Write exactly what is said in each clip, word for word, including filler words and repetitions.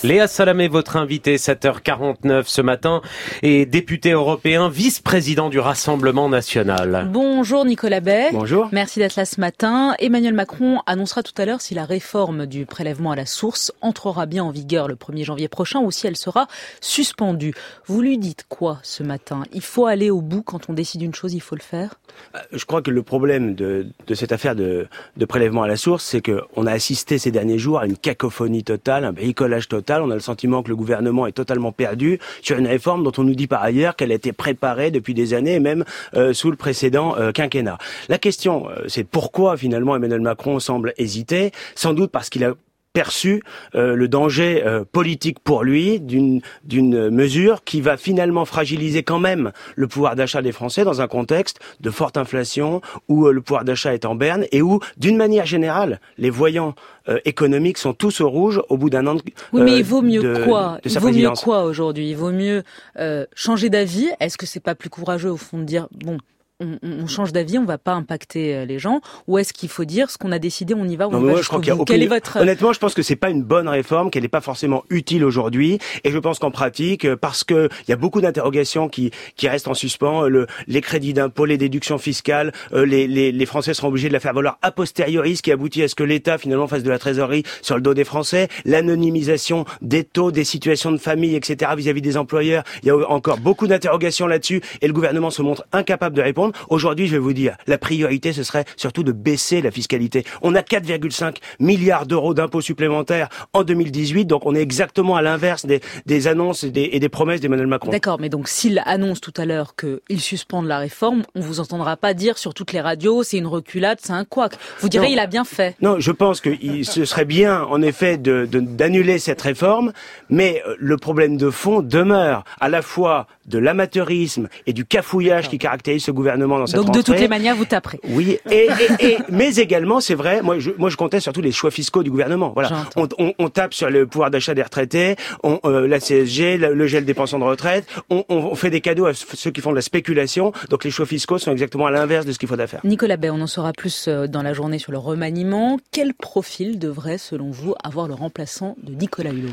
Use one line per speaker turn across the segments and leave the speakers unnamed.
Léa Salamé, votre invité, sept heures quarante-neuf ce matin, est député européen, vice-président du Rassemblement national.
Bonjour Nicolas Bay.
Bonjour.
Merci d'être là ce matin. Emmanuel Macron annoncera tout à l'heure si la réforme du prélèvement à la source entrera bien en vigueur le premier janvier prochain ou si elle sera suspendue. Vous lui dites quoi ce matin? Il faut aller au bout quand on décide une chose, il faut le faire?
Je crois que le problème de, de cette affaire de, de prélèvement à la source, c'est qu'on a assisté ces derniers jours à une cacophonie totale, un bricolage total. On a le sentiment que le gouvernement est totalement perdu sur une réforme dont on nous dit par ailleurs qu'elle a été préparée depuis des années, et même euh, sous le précédent euh, quinquennat. La question, euh, c'est pourquoi finalement Emmanuel Macron semble hésiter, sans doute parce qu'il a perçu euh, le danger euh, politique pour lui d'une d'une mesure qui va finalement fragiliser quand même le pouvoir d'achat des Français dans un contexte de forte inflation où euh, le pouvoir d'achat est en berne et où, d'une manière générale, les voyants euh, économiques sont tous au rouge au bout d'un an de euh,
Oui, mais il vaut mieux
de,
quoi
de
Il
sa
vaut
présidence.
mieux quoi aujourd'hui? Il vaut mieux euh, changer d'avis? Est-ce que c'est pas plus courageux au fond de dire bon, On, on change d'avis, on va pas impacter les gens, ou est-ce qu'il faut dire ce qu'on a décidé, on y va, on
non,
va
moi,
jusqu'au
je crois qu'il y a
bout?
aucune...
Quel est votre...
Honnêtement, je pense que c'est pas une bonne réforme, qu'elle n'est pas forcément utile aujourd'hui, et je pense qu'en pratique, parce que il y a beaucoup d'interrogations qui qui restent en suspens, le, les crédits d'impôt, les déductions fiscales, euh, les, les les Français seront obligés de la faire valoir a posteriori, ce qui aboutit à ce que l'État finalement fasse de la trésorerie sur le dos des Français, l'anonymisation des taux, des situations de famille, et cetera vis-à-vis des employeurs. Il y a encore beaucoup d'interrogations là-dessus, et le gouvernement se montre incapable de répondre. Aujourd'hui, je vais vous dire, la priorité, ce serait surtout de baisser la fiscalité. On a quatre virgule cinq milliards d'euros d'impôts supplémentaires en deux mille dix-huit, donc on est exactement à l'inverse des, des annonces et des, et des promesses d'Emmanuel Macron.
D'accord, mais donc s'il annonce tout à l'heure qu'il suspende la réforme, on vous entendra pas dire sur toutes les radios, c'est une reculade, c'est un couac. Vous direz, non, il a bien fait.
Non, je pense que il, ce serait bien, en effet, de, de, d'annuler cette réforme, mais le problème de fond demeure à la fois de l'amateurisme et du cafouillage qui caractérise ce gouvernement dans cette
donc,
rentrée.
Donc de toutes les manières, vous taperez.
Oui, et, et, et mais également, c'est vrai, moi je, moi je comptais surtout les choix fiscaux du gouvernement. Voilà, on, on, on tape sur le pouvoir d'achat des retraités, on, euh, la C S G, le, le gel des pensions de retraite, on, on fait des cadeaux à ceux qui font de la spéculation. Donc les choix fiscaux sont exactement à l'inverse de ce qu'il faudrait faire.
Nicolas Bay, on en saura plus dans la journée sur le remaniement. Quel profil devrait, selon vous, avoir le remplaçant de Nicolas Hulot?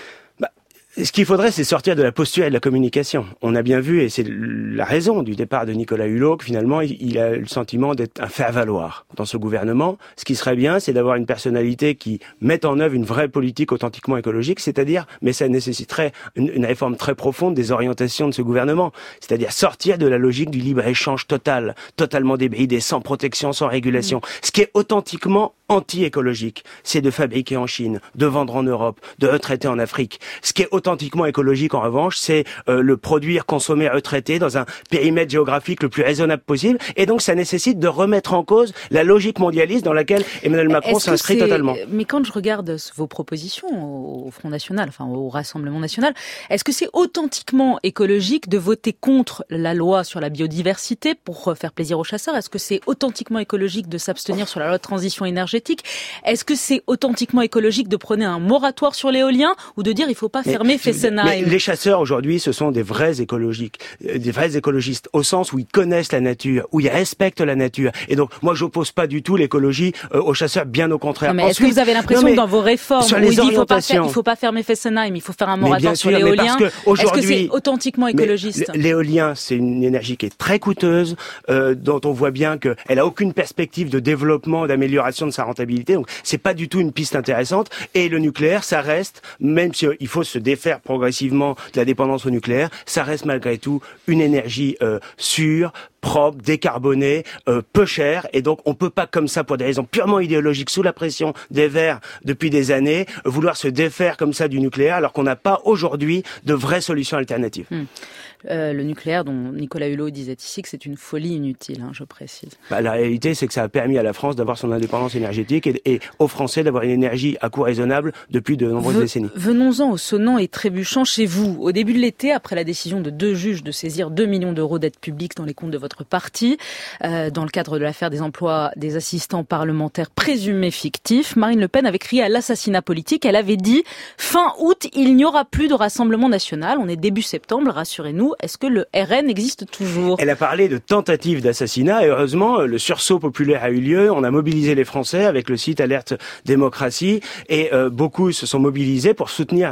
Ce qu'il faudrait, c'est sortir de la posture et de la communication. On a bien vu, et c'est la raison du départ de Nicolas Hulot, que finalement, il a le sentiment d'être un faire-valoir dans ce gouvernement. Ce qui serait bien, c'est d'avoir une personnalité qui mette en œuvre une vraie politique authentiquement écologique, c'est-à-dire, mais ça nécessiterait une, une réforme très profonde des orientations de ce gouvernement, c'est-à-dire sortir de la logique du libre-échange total, totalement débridé, sans protection, sans régulation. Mmh. Ce qui est authentiquement anti-écologique, c'est de fabriquer en Chine, de vendre en Europe, de retraiter en Afrique. Ce qui est authentiquement écologique, en revanche, c'est euh, le produire, consommer, retraiter dans un périmètre géographique le plus raisonnable possible. Et donc, ça nécessite de remettre en cause la logique mondialiste dans laquelle Emmanuel Macron
Est-ce
s'inscrit totalement.
Mais quand je regarde vos propositions au Front National, enfin au Rassemblement National, est-ce que c'est authentiquement écologique de voter contre la loi sur la biodiversité pour faire plaisir aux chasseurs? Est-ce que c'est authentiquement écologique de s'abstenir sur la loi de transition énergétique? Est-ce que c'est authentiquement écologique de prôner un moratoire sur l'éolien ou de dire il faut pas
mais,
fermer Fessenheim?
Mais les chasseurs aujourd'hui, ce sont des vrais écologiques, des vrais écologistes au sens où ils connaissent la nature, où ils respectent la nature. Et donc moi j'oppose pas du tout l'écologie euh, aux chasseurs, bien au contraire.
Non, mais est-ce que vous avez l'impression que dans vos réformes où il dit il faut pas faire, il faut pas fermer Fessenheim, il faut faire un moratoire sur l'éolien, est-ce que c'est authentiquement écologiste?
L'éolien, c'est une énergie qui est très coûteuse, euh, dont on voit bien qu'elle a aucune perspective de développement, d'amélioration de sa rentabilité. Donc c'est pas du tout une piste intéressante. Et le nucléaire, ça reste, même si il faut se défaire progressivement de la dépendance au nucléaire, ça reste malgré tout une énergie euh, sûre, propre, décarbonée, euh, peu chère, et donc on peut pas comme ça, pour des raisons purement idéologiques, sous la pression des Verts depuis des années, vouloir se défaire comme ça du nucléaire, alors qu'on n'a pas aujourd'hui de vraies solutions alternatives.
Hum. Euh, le nucléaire, dont Nicolas Hulot disait ici que c'est une folie inutile, hein, je précise.
Bah, la réalité, c'est que ça a permis à la France d'avoir son indépendance énergétique et, et aux Français d'avoir une énergie à coût raisonnable depuis de nombreuses Ve- décennies.
Venons-en au sonnant et trébuchant chez vous. Au début de l'été, après la décision de deux juges de saisir deux millions d'euros d'aide publique dans les comptes de votre parti, euh, dans le cadre de l'affaire des emplois des assistants parlementaires présumés fictifs, Marine Le Pen avait crié à l'assassinat politique. Elle avait dit « Fin août, il n'y aura plus de Rassemblement national. On est début septembre, rassurez-nous. Est-ce que le R N existe toujours ? »
Elle a parlé de tentative d'assassinat et heureusement, le sursaut populaire a eu lieu. On a mobilisé les Français avec le site Alerte Démocratie et euh, beaucoup se sont mobilisés pour soutenir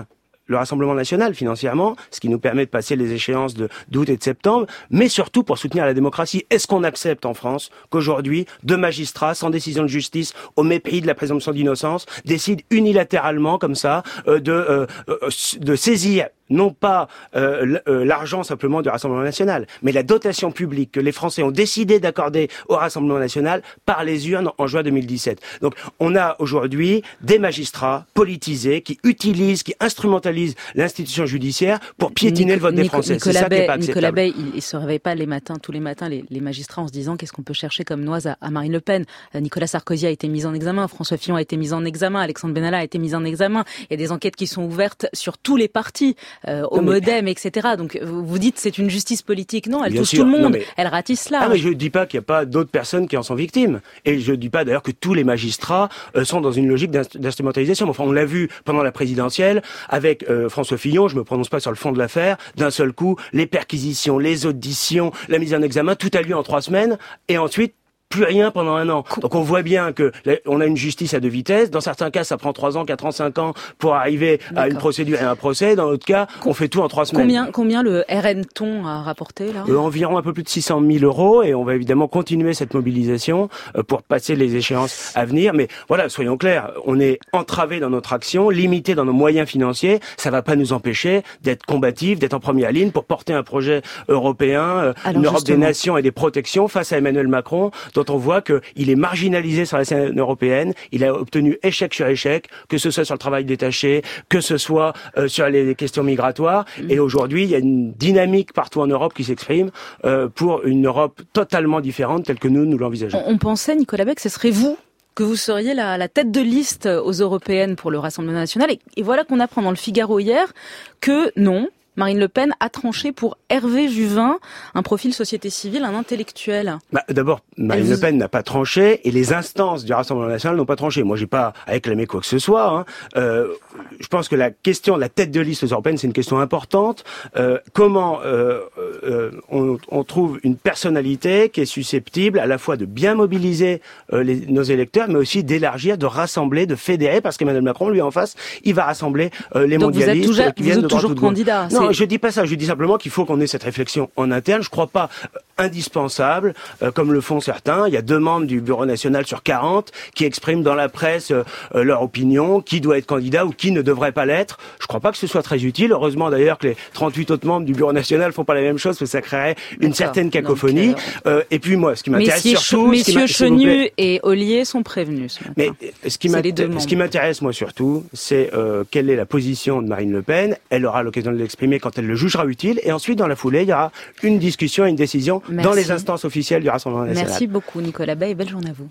le Rassemblement national financièrement, ce qui nous permet de passer les échéances de d'août et de septembre, mais surtout pour soutenir la démocratie. Est-ce qu'on accepte en France qu'aujourd'hui, deux magistrats, sans décision de justice, au mépris de la présomption d'innocence, décident unilatéralement, comme ça, euh, de, euh, de saisir non pas euh, l'argent simplement du Rassemblement national, mais la dotation publique que les Français ont décidé d'accorder au Rassemblement national par les urnes en juin deux mille dix-sept. Donc on a aujourd'hui des magistrats politisés qui utilisent, qui instrumentalisent l'institution judiciaire pour piétiner Nic- le vote des Français.
Nicolas
C'est ça
Bay,
qui est pas acceptable.
Nicolas Bay, il, il se réveille pas les matins, tous les matins, les, les magistrats en se disant qu'est-ce qu'on peut chercher comme noise à, à Marine Le Pen. Euh, Nicolas Sarkozy a été mis en examen, François Fillon a été mis en examen, Alexandre Benalla a été mis en examen. Il y a des enquêtes qui sont ouvertes sur tous les partis, euh, au Modem, et cetera. Donc vous dites c'est une justice politique. Non, elle
Bien
touche
sûr.
tout le monde.
Non, mais...
Elle ratisse là.
Ah mais je ne dis pas qu'il n'y a pas d'autres personnes qui en sont victimes. Et je ne dis pas d'ailleurs que tous les magistrats euh, sont dans une logique d'instrumentalisation. Enfin, on l'a vu pendant la présidentielle avec euh, François Fillon, je me prononce pas sur le fond de l'affaire, d'un seul coup, les perquisitions, les auditions, la mise en examen, tout a lieu en trois semaines. Et ensuite, plus rien pendant un an. Donc on voit bien que on a une justice à deux vitesses. Dans certains cas, ça prend trois ans, quatre ans, cinq ans pour arriver à une procédure et un procès. Dans d'autres cas, on fait tout en trois semaines.
Combien, combien le R N Ton a rapporté là
euh, Environ un peu plus de six cent mille euros, et on va évidemment continuer cette mobilisation euh, pour passer les échéances à venir. Mais voilà, soyons clairs, on est entravé dans notre action, limité dans nos moyens financiers. Ça va pas nous empêcher d'être combatifs, d'être en première ligne pour porter un projet européen, euh, une Europe des nations et des protections face à Emmanuel Macron, dont on voit qu'il est marginalisé sur la scène européenne. Il a obtenu échec sur échec, que ce soit sur le travail détaché, que ce soit euh, sur les questions migratoires. Mmh. Et aujourd'hui, il y a une dynamique partout en Europe qui s'exprime euh, pour une Europe totalement différente telle que nous, nous l'envisageons.
On, on pensait, Nicolas Bay, que ce serait vous que vous seriez la, la tête de liste aux européennes pour le Rassemblement national. Et, et voilà qu'on apprend dans le Figaro hier que non, Marine Le Pen a tranché pour Hervé Juvin, un profil société civile, un intellectuel.
Bah, d'abord, Marine vous... Le Pen n'a pas tranché et les instances du Rassemblement national n'ont pas tranché. Moi, j'ai pas à réclamer quoi que ce soit. Hein. Euh, je pense que la question de la tête de liste aux européennes, c'est une question importante. Euh, comment euh, euh, on, on trouve une personnalité qui est susceptible à la fois de bien mobiliser euh, les, nos électeurs, mais aussi d'élargir, de rassembler, de fédérer, parce qu'Emmanuel Macron, lui en face, il va rassembler euh, les
Donc
mondialistes
vous êtes toujours,
qui viennent
vous êtes
de droite
toujours
ou de gauche.
Candidat.
Non, je dis pas ça. Je dis simplement qu'il faut qu'on ait cette réflexion en interne. Je crois pas indispensable, euh, comme le font certains. Il y a deux membres du Bureau national sur quarante qui expriment dans la presse euh, euh, leur opinion, qui doit être candidat ou qui ne devrait pas l'être. Je crois pas que ce soit très utile. Heureusement d'ailleurs que les trente-huit autres membres du Bureau national font pas la même chose, parce que ça créerait une certaine cacophonie. Donc, euh... Euh, et puis moi, ce qui m'intéresse
Messieurs
surtout...
Messieurs Chenu et Ollier sont prévenus ce matin.
Mais ce qui, ce qui m'intéresse moi surtout, c'est euh, quelle est la position de Marine Le Pen. Elle aura l'occasion de l'exprimer quand elle le jugera utile. Et ensuite, dans la foulée, il y aura une discussion et une décision Merci. Dans les instances officielles du Rassemblement national.
Merci beaucoup, Nicolas Bay, et belle journée à vous.